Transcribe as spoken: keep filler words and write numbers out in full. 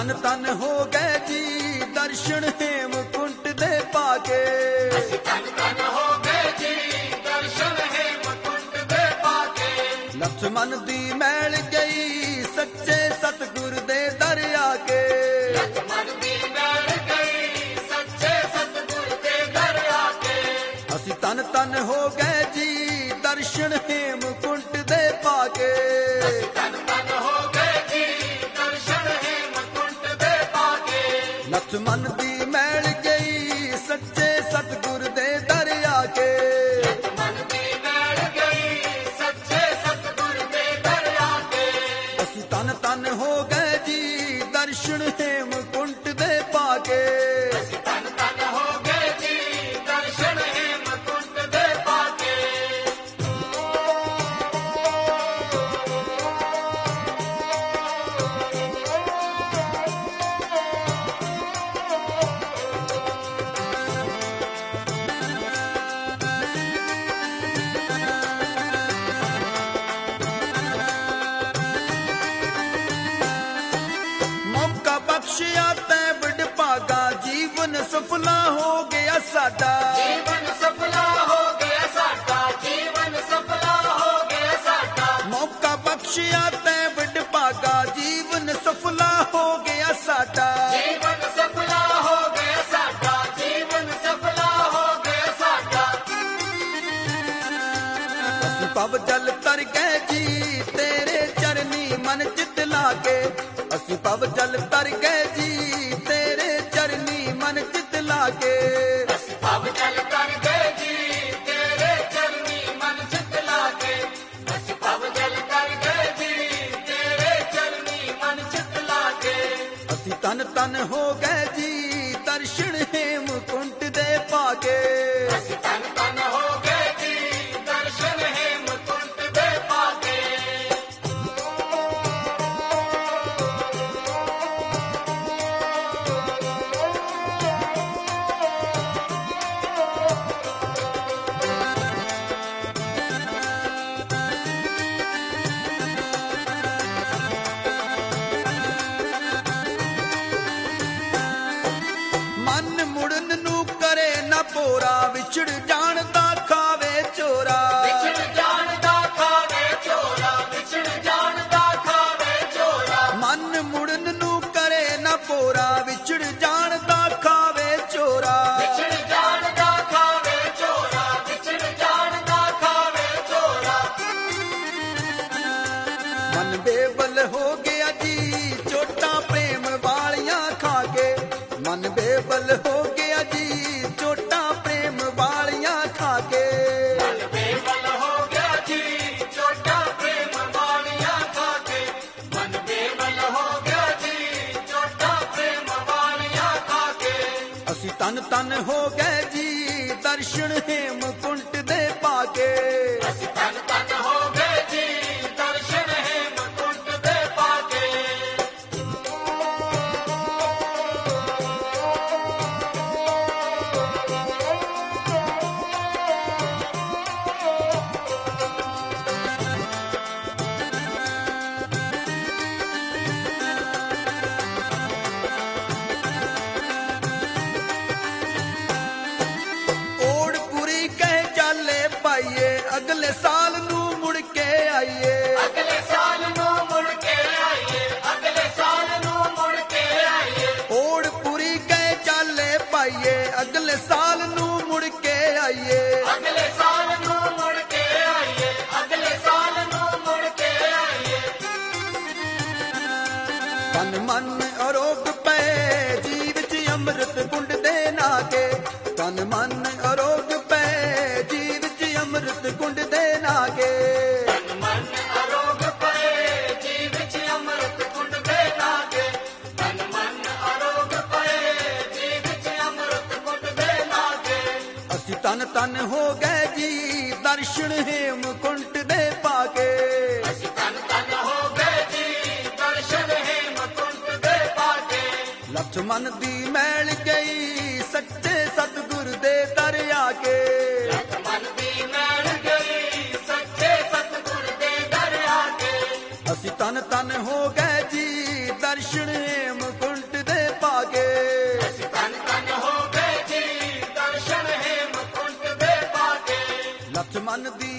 ਤਨ ਤਨ ਹੋ ਗਏ ਜੀ ਦਰਸ਼ਨ ਹੇਮਕੁੰਟ ਦੇ ਪਾ ਕੇ। ਅਸੀਂ ਤਨ ਤਨ ਹੋ ਗਏ ਜੀ ਦਰਸ਼ਨ ਹੇਮਕੁੰਟ ਦੇ ਪਾ ਕੇ। ਲਛਮਨ ਦੀ ਮੈਲ ਗਈ ਸੱਚੇ ਸਤਿਗੁਰ ਦੇ ਦਰ ਆ ਕੇ। ਲਛਮਨ ਦੀ ਮੈਲ ਗਈ ਸੱਚੇ ਸਤਿਗੁਰ ਦੇ ਦਰ ਆ ਕੇ। ਅਸੀਂ ਤਨ ਤਨ ਹੋ ਗਏ ਜੀ ਦਰਸ਼ਨ ਹੇਮਕੁੰਟ ਦੇ ਪਾ ਕੇ। ਅਸੀਂ ਤਨ ਤਨ ਹੋ ਗਏ ਜੀ ਦਰਸ਼ਨ ਹੇਮਕੁੰਟ ਦੇ ਪਾ ਕੇ। ਲਛਮਨ ਦੀ ਮੈਲ ਗਈ ਸੱਚੇ ਸਤਿਗੁਰ ਦੇ ਦਰ ਆ ਕੇ। ਲਛਮਨ ਦੀ ਮੈਲ ਗਈ ਸੱਚੇ ਸਤਿਗੁਰ ਦੇ ਦਰ ਆ ਕੇ। ਅਸੀਂ ਤਨ ਤਨ ਹੋ ਗਏ ਜੀ ਦਰਸ਼ਨ ਹੇਮਕੁੰਟ ਦੇ ਪਾ ਕੇ। ਅਸੀਂ ਤਨ ਤਨ ਹੋ ਗਏ ਜੀ ਦਰਸ਼ਨ ਹੇਮਕੁੰਟ ਦੇ ਪਾ ਕੇ। ਮੌਕਾ ਬਖਸ਼ਿਆ ਤੈ ਵੱਡ ਭਾਗਾ ਜੀਵਨ ਸਫਲਾ ਹੋ ਗਿਆ ਸਾਡਾ। ਜੀਵਨ ਸਫਲਾ ਹੋ ਗਿਆ ਸਾਡਾ। ਜੀਵਨ ਸਫਲਾ ਹੋ ਗਿਆ ਸਾਡਾ। ਮੌਕਾ ਬਖਸ਼ਿਆ ਤੈ ਵੱਡ ਭਾਗਾ ਜੀਵਨ ਸਫਲਾ ਹੋ ਗਿਆ ਸਾਡਾ। ਜੀਵਨ ਸਫਲਾ ਹੋ ਗਿਆ ਸਾਡਾ। ਜੀਵਨ ਸਫਲਾ ਹੋ ਗਿਆ ਸਾਡਾ। ਅਸੀਂ ਪਵ ਜਲ ਤਰ ਗਏ ਜੀ ਤੇਰੇ ਚਰਨੀ ਮਨ ਚਿਤ ਲਾ ਕੇ। ਅਸੀਂ ਪਵ ਜਲ ਤਰ ਗਏ ਜੀ ਤੇਰੇ ਚਰਨੀ ਮਨ ਚਿਤ ਲਾ ਕੇ। ਅਸੀਂ ਭਵ ਜਲ ਤਰ ਗਏ ਜੀ ਤੇਰੇ ਚਰਨੀ ਮਨ ਚਿਤ ਲਾ ਕੇ। ਅਸੀਂ ਭਵ ਜਲ ਤਰ ਗਏ ਜੀ ਤੇਰੇ ਚਰਨੀ ਮਨ ਚਿਤ ਲਾ ਕੇ। ਅਸੀਂ ਤਨ ਤਨ ਹੋ ਗਏ ਜੀ ਦਰਸ਼ਨ ਹੇਮਕੁੰਟ ਦੇ ਪਾ ਕੇ। ਅਸੀਂ ਤਨ ਤਨ ਹੋ ਗਏ ਜੀ ਦਰਸ਼ਨ ਹੇਮਕੁੰਟ ਦੇ ਪਾ ਕੇ। ਮਨ ਮੁੜਨ ਨੂੰ ਕਰੇ ਨਾ ਪੋਰਾ ਵਿਛੜ ਜਾਣ ਦਾ ਖਾਵੇ ਚੋਰਾ। ਵਿਛੜ ਜਾਣ ਦਾ ਖਾਵੇ ਚੋਰਾ। ਵਿਛੜ ਜਾਣ ਦਾ ਖਾਵੇ ਚੋਰਾ। ਮਨ ਮੁੜਨ ਨੂੰ ਕਰੇ ਨਾ ਪੋਰਾ ਵਿਛੜ ਜਾਣ ਦਾ ਖਾਵੇ ਚੋਰਾ। ਵਿਛੜ ਜਾਣ ਦਾ ਖਾਵੇ ਚੋਰਾ। ਵਿਛੜ ਜਾਣ ਦਾ ਖਾਵੇ ਚੋਰਾ। ਮਨ ਬੇਬਲ ਹੋ ਗਿਆ ਜੀ ਚੋਟਾਂ ਪ੍ਰੇਮ ਵਾਲੀਆਂ ਖਾ ਕੇ। ਮਨ ਬੇਬਲ ਹੋ ਗਿਆ ਜੀ ਚੋਟਾਂ ਪ੍ਰੇਮ ਵਾਲੀਆਂ ਖਾ ਕੇ। ਮਨ ਬੇਬਲ ਹੋ ਗਿਆ ਜੀ ਚੋਟਾਂ ਪ੍ਰੇਮ ਵਾਲੀਆਂ ਖਾ ਕੇ। ਮਨ ਬੇਬਲ ਹੋ ਗਿਆ ਜੀ ਚੋਟਾਂ ਪ੍ਰੇਮ ਵਾਲੀਆਂ ਖਾ ਕੇ। ਅਸੀਂ ਤਨ ਤਨ ਹੋ ਗਏ ਜੀ ਦਰਸ਼ਨ ਹੇਮਕੁੰਟ ਦੇ ਪਾ ਕੇ। ਅਸੀਂ ਤਨ ਤਨ ਹੋ ਗਏ ਜੀ ਦਰਸ਼ਨ ਹੇਮਕੁੰਟ ਦੇ ਪਾ ਕੇ। ਓੜ ਪੂਰੀ ਕਹਿ ਚਾਲੇ ਪਾਈਏ ਅਗਲੇ ਸਾਲ ਨੂੰ ਮੁੜ ਕੇ ਆਈਏ। ਅਗਲੇ ਸਾਲ ਨੂੰ ਮੁੜ ਕੇ ਆਈਏ। ਅਗਲੇ ਸਾਲ ਨੂੰ ਮੁੜ ਕੇ ਆਈਏ। ਓੜ ਪੂਰੀ ਕਹਿ ਚਾਲੇ ਪਾਈਏ ਅਗਲੇ ਸਾਲ ਨੂੰ ਮੁੜ ਕੇ ਆਈਏ। ਅਗਲੇ ਸਾਲ ਨੂੰ ਮੁੜ ਕੇ ਆਈਏ। ਅਗਲੇ ਸਾਲ ਨੂੰ ਮੁੜ ਕੇ ਆਈਏ। ਤਨ ਮਨ ਅਰੋਗ ਪਏ ਜੀਵ ਚ ਅੰਮ੍ਰਿਤ ਕੁੰਡ ਦੇ ਨਾਗੇ। ਤਨ ਮਨ ਅਰੋਗ ਪਏ ਜੀਵ ਚ ਅੰਮ੍ਰਿਤ ਕੁੰਡ ਦੇ ਨਾਗੇ। ਤਨ ਮਨ ਅਰੋਗ ਪਏ ਜੀਵ ਚ ਅੰਮ੍ਰਿਤ ਕੁੰਡ ਦੇ ਨਾਗੇ। ਤਨ ਮਨ ਅਰੋਗ ਪਏ ਜੀਵ ਚ ਅੰਮ੍ਰਿਤ ਕੁੰਡ ਦੇ ਨਾਗੇ। ਅਸੀਂ ਤਨ ਤਨ ਹੋ ਗਏ ਜੀ ਦਰਸ਼ਨ ਹੇਮਕੁੰਟ ਦੇ ਪਾ ਕੇ। ਅਸੀਂ ਤਨ ਤਨ ਹੋ ਗਏ ਜੀ ਦਰਸ਼ਨ ਹੇਮਕੁੰਟ ਦੇ ਪਾ ਕੇ। ਲਛਮਨ ਦੀ ਮੈਲ ਗਈ ਸੱਚੇ ਸਤਿਗੁਰ ਦੇ ਦਰ ਆ ਕੇ। ਲਛਮਨ ਦੀ ਮੈਲ ਗਈ ਸੱਚੇ ਸਤਿਗੁਰ ਦੇ ਦਰ ਆ ਕੇ। ਅਸੀਂ ਤਨ ਤਨ ਹੋ ਗਏ ਜੀ ਦਰਸ਼ਨ ਹੇਮਕੁੰਟ ਮਨ ਦੀ